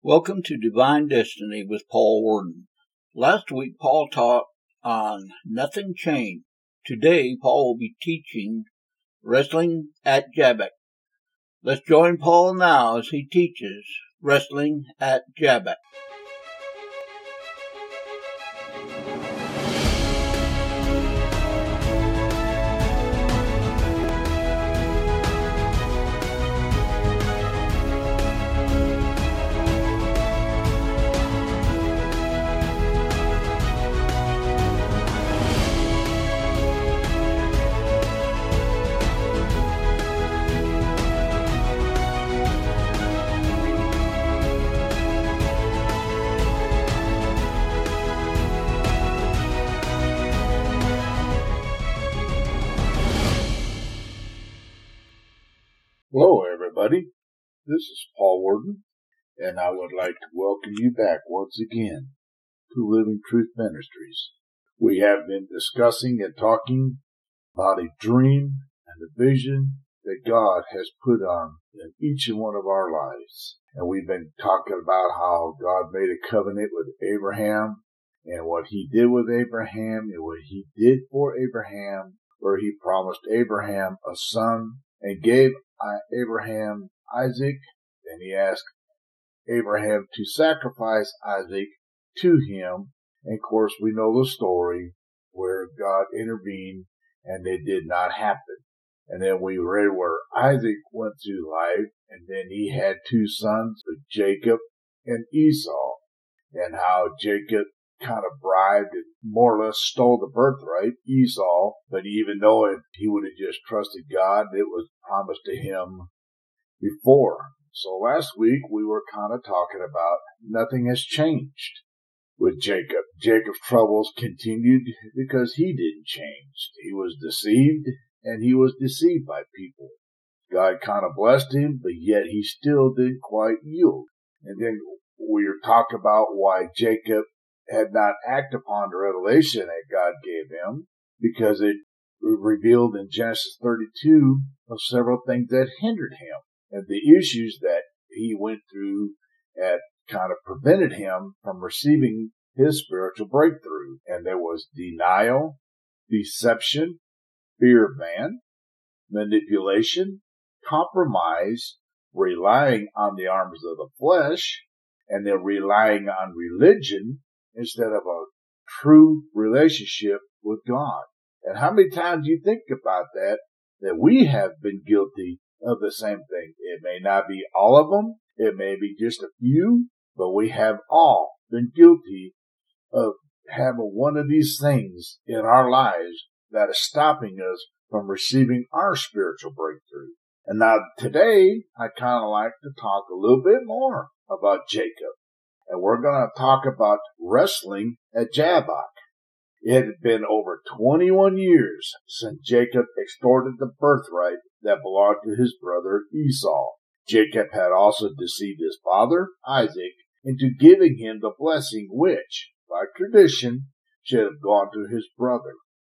Welcome to Divine Destiny with Paul Worden. Last week, Paul taught on Nothing Changed. Today, Paul will be teaching Wrestling at Jabbok. Let's join Paul now as he teaches Wrestling at Jabbok. Hello, everybody. This is Paul Worden, and I would like to welcome you back once again to Living Truth Ministries. We have been discussing and talking about a dream and a vision that God has put on in each and one of our lives. And we've been talking about how God made a covenant with Abraham and what he did with Abraham and what he did for Abraham, where he promised Abraham a son and gave Abraham Isaac, and he asked Abraham to sacrifice Isaac to him. And of course, we know the story where God intervened and it did not happen. And then we read where Isaac went through life, and then he had two sons, Jacob and Esau, and how Jacob kind of bribed and more or less stole the birthright, Esau, but even though he would have just trusted God, it was promised to him before. So last week we were kind of talking about nothing has changed with Jacob. Jacob's troubles continued because he didn't change. He was deceived, and he was deceived by people. God kind of blessed him, but yet he still didn't quite yield. And then we were talking about why Jacob had not acted upon the revelation that God gave him, because it revealed in Genesis 32 of several things that hindered him, and the issues that he went through had kind of prevented him from receiving his spiritual breakthrough. And there was denial, deception, fear of man, manipulation, compromise, relying on the arms of the flesh, and then relying on religion instead of a true relationship with God. And how many times do you think about that we have been guilty of the same thing? It may not be all of them, it may be just a few, but we have all been guilty of having one of these things in our lives that is stopping us from receiving our spiritual breakthrough. And now today, I kind of like to talk a little bit more about Jacob. And we're going to talk about wrestling at Jabbok. It had been over 21 years since Jacob extorted the birthright that belonged to his brother Esau. Jacob had also deceived his father, Isaac, into giving him the blessing which, by tradition, should have gone to his brother.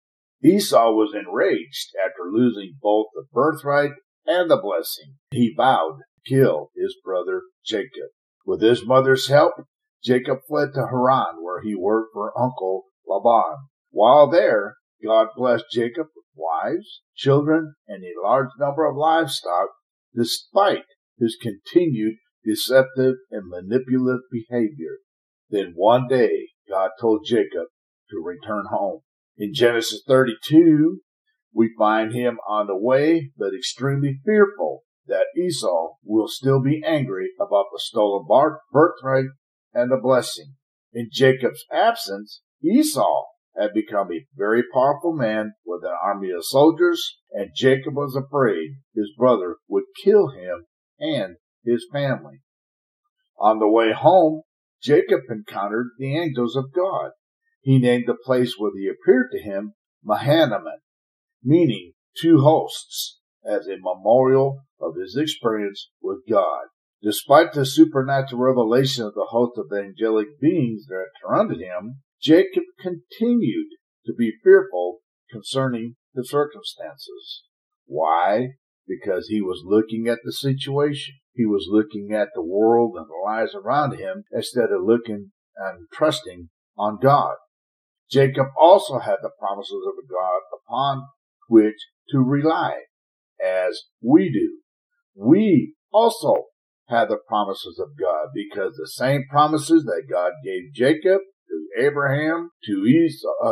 Esau was enraged after losing both the birthright and the blessing. He vowed to kill his brother Jacob. With his mother's help, Jacob fled to Haran, where he worked for Uncle Laban. While there, God blessed Jacob with wives, children, and a large number of livestock, despite his continued deceptive and manipulative behavior. Then one day, God told Jacob to return home. In Genesis 32, we find him on the way, but extremely fearful that Esau will still be angry about the stolen birthright and the blessing. In Jacob's absence, Esau had become a very powerful man with an army of soldiers, and Jacob was afraid his brother would kill him and his family. On the way home, Jacob encountered the angels of God. He named the place where they appeared to him Mahanaim, meaning two hosts, as a memorial of his experience with God. Despite the supernatural revelation of the host of angelic beings that surrounded him, Jacob continued to be fearful concerning the circumstances. Why? Because he was looking at the situation. He was looking at the world and the lies around him instead of looking and trusting on God. Jacob also had the promises of God upon which to rely, as we do. We also have the promises of God, because the same promises that God gave Jacob, to Abraham, to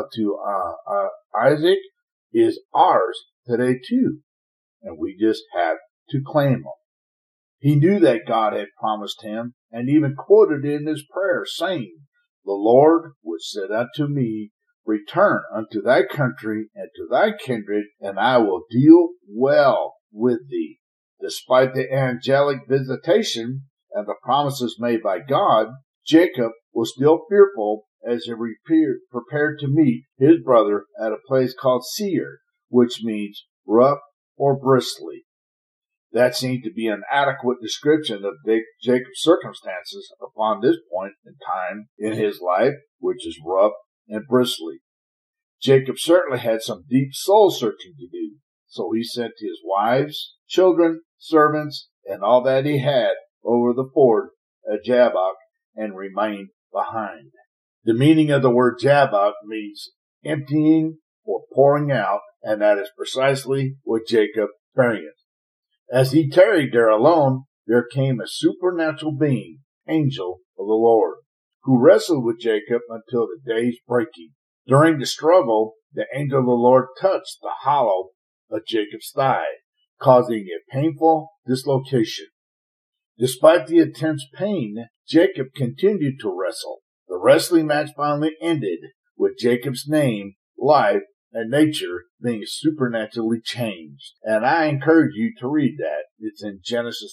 Isaac, is ours today too, and we just have to claim them. He knew that God had promised him, and even quoted it in his prayer, saying, "The Lord which said unto me, Return unto thy country and to thy kindred, and I will deal well with thee." Despite the angelic visitation and the promises made by God, Jacob was still fearful as he prepared to meet his brother at a place called Seir, which means rough or bristly. That seemed to be an adequate description of Jacob's circumstances upon this point in time in his life, which is rough and bristly. Jacob certainly had some deep soul searching to do, so he sent his wives, children, servants, and all that he had over the ford at Jabbok and remained behind. The meaning of the word Jabbok means emptying or pouring out, and that is precisely what Jacob experienced. As he tarried there alone, there came a supernatural being, angel of the Lord, who wrestled with Jacob until the day's breaking. During the struggle, the angel of the Lord touched the hollow of Jacob's thigh, causing a painful dislocation. Despite the intense pain, Jacob continued to wrestle. The wrestling match finally ended with Jacob's name, life, and nature being supernaturally changed. And I encourage you to read that. It's in Genesis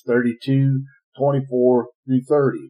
32:24-30.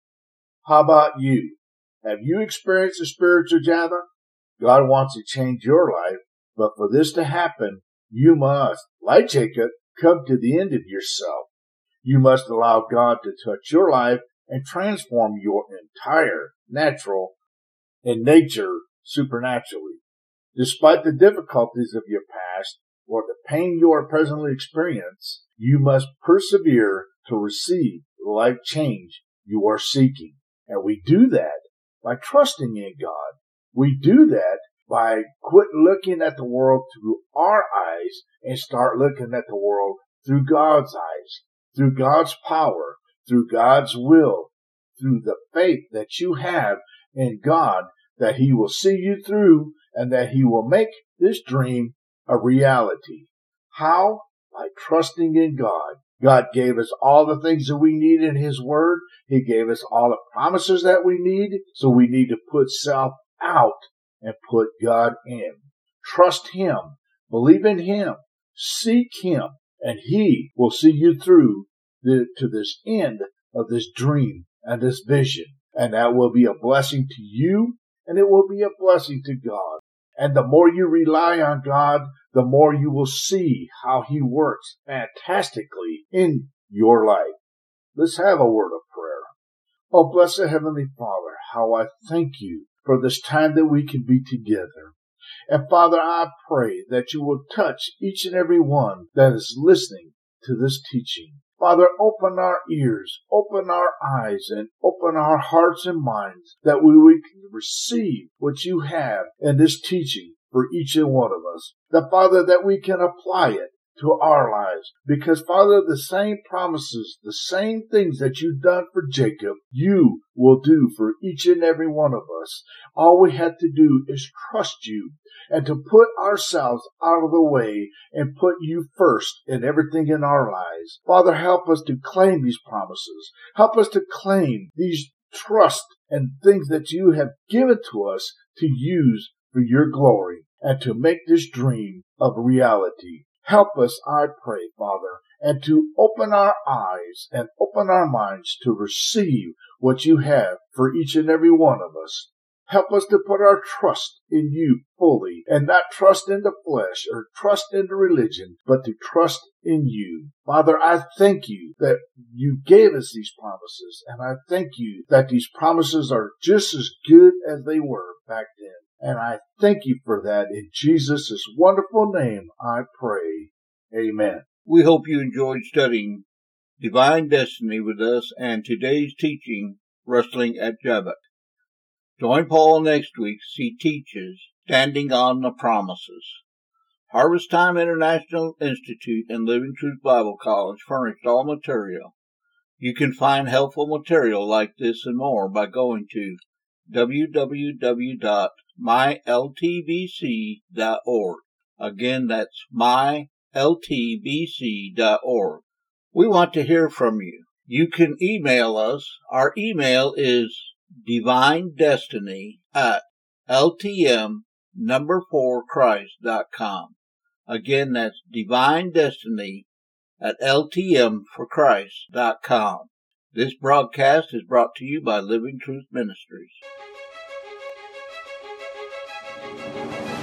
How about you? Have you experienced a spiritual Jabba? God wants to change your life, but for this to happen, you must, like Jacob, come to the end of yourself. You must allow God to touch your life and transform your entire natural and nature supernaturally. Despite the difficulties of your past or the pain you are presently experiencing, you must persevere to receive the life change you are seeking. And we do that by trusting in God. We do that by quit looking at the world through our eyes and start looking at the world through God's eyes, through God's power, through God's will, through the faith that you have in God, that He will see you through and that He will make this dream a reality. How? By trusting in God. God gave us all the things that we need in His Word. He gave us all the promises that we need. So we need to put self out and put God in. Trust Him. Believe in Him. Seek Him. And He will see you through to this end of this dream and this vision. And that will be a blessing to you, and it will be a blessing to God. And the more you rely on God, the more you will see how He works fantastically in your life. Let's have a word of prayer. Oh, blessed Heavenly Father, how I thank you for this time that we can be together. And Father, I pray that you will touch each and every one that is listening to this teaching. Father, open our ears, open our eyes, and open our hearts and minds that we can receive what you have in this teaching for each and one of us. That, Father, that we can apply it to our lives. Because, Father, the same promises, the same things that you've done for Jacob, you will do for each and every one of us. All we have to do is trust you and to put ourselves out of the way and put you first in everything in our lives. Father, help us to claim these promises. Help us to claim these trust and things that you have given to us to use for your glory and to make this dream a reality. Help us, I pray, Father, and to open our eyes and open our minds to receive what you have for each and every one of us. Help us to put our trust in you fully and not trust in the flesh or trust in the religion, but to trust in you. Father, I thank you that you gave us these promises, and I thank you that these promises are just as good as they were back then. And I thank you for that. In Jesus' wonderful name, I pray. Amen. We hope you enjoyed studying Divine Destiny with us and today's teaching, Wrestling at Jabbok. Join Paul next week as he teaches Standing on the Promises. Harvest Time International Institute and Living Truth Bible College furnished all material. You can find helpful material like this and more by going to www.myltbc.org. Again, that's myltbc.org. We want to hear from you. You can email us. Our email is divinedestiny@ltm4christ.com. Again, that's divinedestiny@ltm4christ.com. This broadcast is brought to you by Living Truth Ministries.